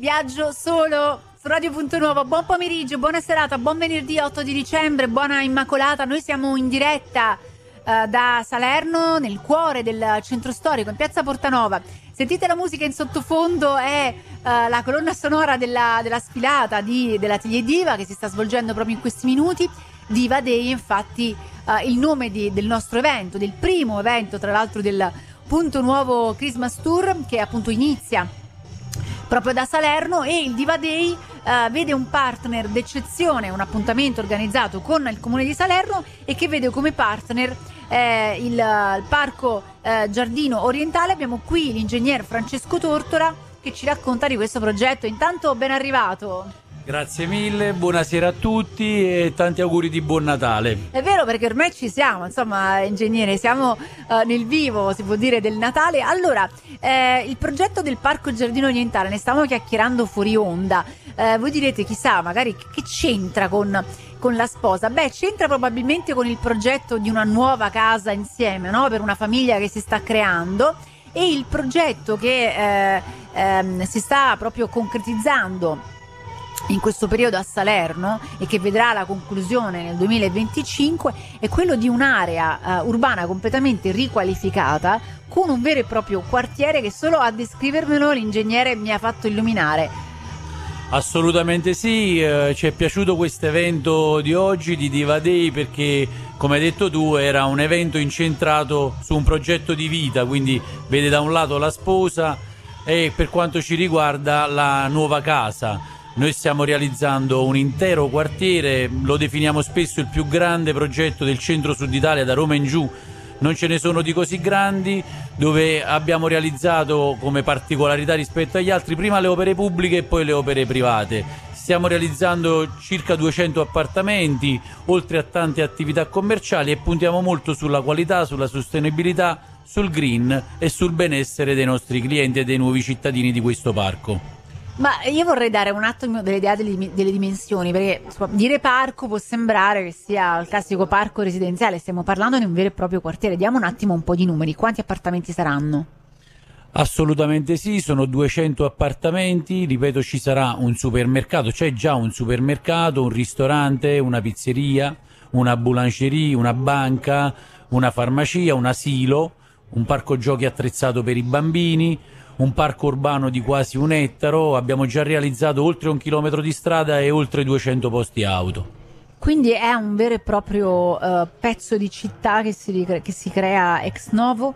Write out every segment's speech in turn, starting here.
Viaggio solo su Radio Punto Nuovo. Buon pomeriggio, buona serata, buon venerdì 8 di dicembre, buona Immacolata. Noi siamo in diretta da Salerno, nel cuore del centro storico, in piazza Portanova. Sentite la musica in sottofondo, è la colonna sonora della sfilata dell'Atelier Diva che si sta svolgendo proprio in questi minuti. Diva Day, infatti, il nome del nostro evento, del primo evento tra l'altro del Punto Nuovo Christmas Tour, che appunto inizia proprio da Salerno, e il Diva Day vede un partner d'eccezione, un appuntamento organizzato con il Comune di Salerno e che vede come partner il Parco Giardino Orientale. Abbiamo qui l'ingegner Francesco Tortora che ci racconta di questo progetto. Intanto ben arrivato. Grazie mille, buonasera a tutti e tanti auguri di buon Natale. È vero, perché ormai ci siamo, insomma, ingegnere, siamo nel vivo, si può dire, del Natale. Allora, il progetto del Parco Giardino Orientale, ne stavamo chiacchierando fuori onda. Voi direte, chissà, magari che c'entra con la sposa? Beh, c'entra probabilmente con il progetto di una nuova casa insieme, no? Per una famiglia che si sta creando, e il progetto che si sta proprio concretizzando in questo periodo a Salerno e che vedrà la conclusione nel 2025 è quello di un'area urbana completamente riqualificata, con un vero e proprio quartiere che solo a descrivermelo l'ingegnere mi ha fatto illuminare. Assolutamente sì, ci è piaciuto questo evento di oggi di Diva Day perché, come hai detto tu, era un evento incentrato su un progetto di vita, quindi vede da un lato la sposa e per quanto ci riguarda la nuova casa. Noi stiamo realizzando un intero quartiere, lo definiamo spesso il più grande progetto del centro-sud Italia, da Roma in giù non ce ne sono di così grandi, dove abbiamo realizzato come particolarità rispetto agli altri prima le opere pubbliche e poi le opere private. Stiamo realizzando circa 200 appartamenti, oltre a tante attività commerciali, e puntiamo molto sulla qualità, sulla sostenibilità, sul green e sul benessere dei nostri clienti e dei nuovi cittadini di questo parco. Ma io vorrei dare un attimo dell'idea delle dimensioni, perché dire parco può sembrare che sia il classico parco residenziale, stiamo parlando di un vero e proprio quartiere. Diamo un attimo un po' di numeri, quanti appartamenti saranno? Assolutamente sì, sono 200 appartamenti, ripeto, ci sarà un supermercato, c'è già un supermercato, un ristorante, una pizzeria, una boulangerie, una banca, una farmacia, un asilo, un parco giochi attrezzato per i bambini, un parco urbano di quasi 1 ettaro, abbiamo già realizzato oltre 1 chilometro di strada e oltre 200 posti auto. Quindi è un vero e proprio pezzo di città che si crea ex novo,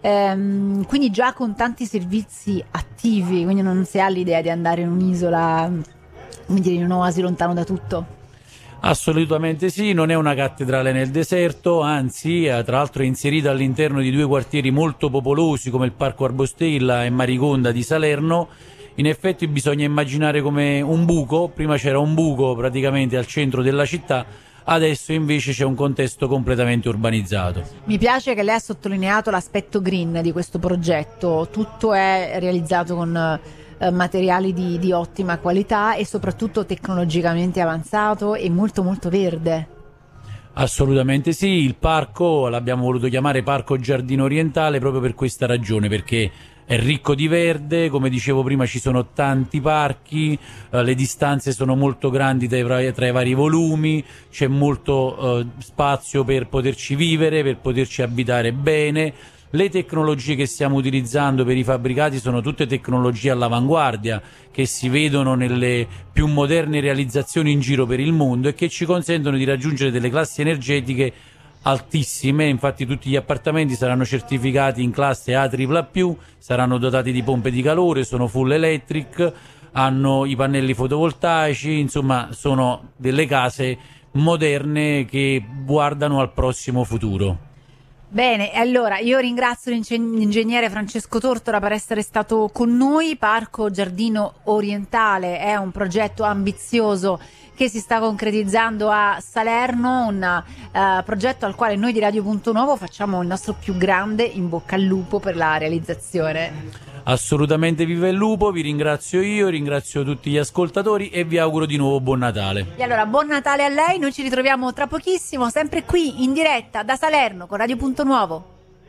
quindi già con tanti servizi attivi, quindi non si ha l'idea di andare in un'isola, come dire, in un oasi lontano da tutto. Assolutamente sì, non è una cattedrale nel deserto, anzi, tra l'altro è inserita all'interno di 2 quartieri molto popolosi come il Parco Arbostella e Mariconda di Salerno. In effetti bisogna immaginare come un buco, prima c'era un buco praticamente al centro della città, adesso invece c'è un contesto completamente urbanizzato. Mi piace che lei ha sottolineato l'aspetto green di questo progetto, tutto è realizzato con materiali di ottima qualità e soprattutto tecnologicamente avanzato e molto molto verde. Assolutamente sì, il parco l'abbiamo voluto chiamare Parco Giardino Orientale proprio per questa ragione, perché è ricco di verde, come dicevo prima ci sono tanti parchi, le distanze sono molto grandi tra i vari volumi, c'è molto spazio per poterci vivere, per poterci abitare bene. Le tecnologie che stiamo utilizzando per i fabbricati sono tutte tecnologie all'avanguardia che si vedono nelle più moderne realizzazioni in giro per il mondo e che ci consentono di raggiungere delle classi energetiche altissime. Infatti tutti gli appartamenti saranno certificati in classe A++, saranno dotati di pompe di calore, sono full electric, hanno i pannelli fotovoltaici, insomma sono delle case moderne che guardano al prossimo futuro. Bene, allora io ringrazio l'ingegnere Francesco Tortora per essere stato con noi. Parco Giardino Orientale è un progetto ambizioso che si sta concretizzando a Salerno, un progetto al quale noi di Radio Punto Nuovo facciamo il nostro più grande in bocca al lupo per la realizzazione. Assolutamente viva il lupo, vi ringrazio io, ringrazio tutti gli ascoltatori e vi auguro di nuovo buon Natale. E allora buon Natale a lei, noi ci ritroviamo tra pochissimo sempre qui in diretta da Salerno con Radio Punto Nuovo.